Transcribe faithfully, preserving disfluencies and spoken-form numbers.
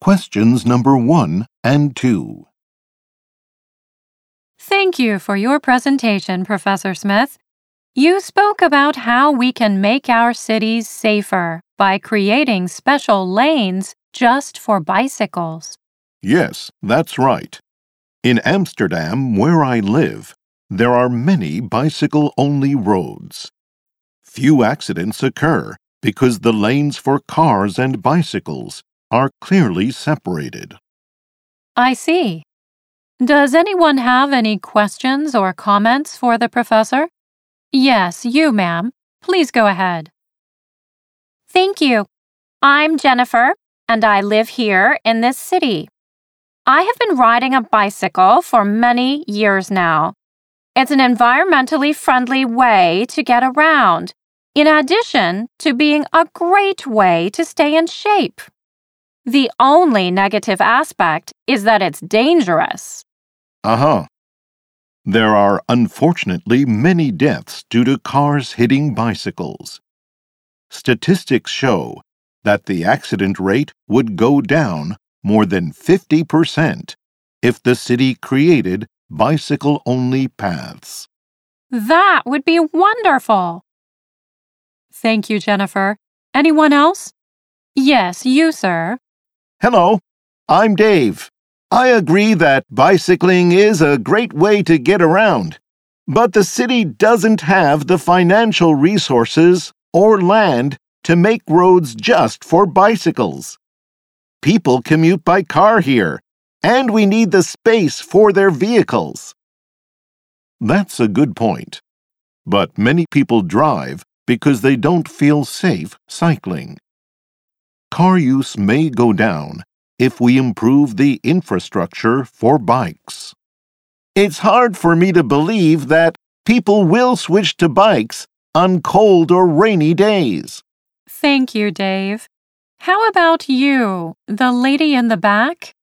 Questions number one and two. Thank you for your presentation, Professor Smith. You spoke about how we can make our cities safer by creating special lanes just for bicycles. Yes, that's right. In Amsterdam, where I live, there are many bicycle-only roads. Few accidents occur because the lanes for cars and bicycles are clearly separated. I see. Does anyone have any questions or comments for the professor? Yes, you, ma'am. Please go ahead. Thank you. I'm Jennifer, and I live here in this city. I have been riding a bicycle for many years now. It's an environmentally friendly way to get around, in addition to being a great way to stay in shape. The only negative aspect is that it's dangerous. Uh-huh. There are unfortunately many deaths due to cars hitting bicycles. Statistics show that the accident rate would go down more than fifty percent if the city created bicycle-only paths. That would be wonderful. Thank you, Jennifer. Anyone else? Yes, you, sir. Hello, I'm Dave. I agree that bicycling is a great way to get around, but the city doesn't have the financial resources or land to make roads just for bicycles. People commute by car here, and we need the space for their vehicles. That's a good point, but many people drive because they don't feel safe cycling. Car use may go down if we improve the infrastructure for bikes. It's hard for me to believe that people will switch to bikes on cold or rainy days. Thank you, Dave. How about you, the lady in the back?